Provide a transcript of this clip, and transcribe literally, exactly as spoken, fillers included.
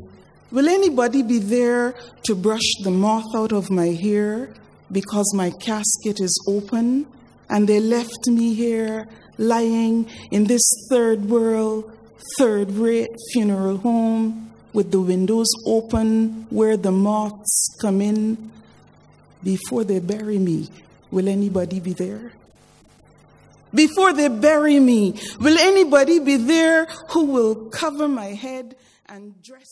Will anybody be there to brush the moth out of my hair because my casket is open and they left me here lying in this third world, third-rate funeral home with the windows open where the moths come in? Before they bury me, will anybody be there? Before they bury me, will anybody be there who will cover my head and dress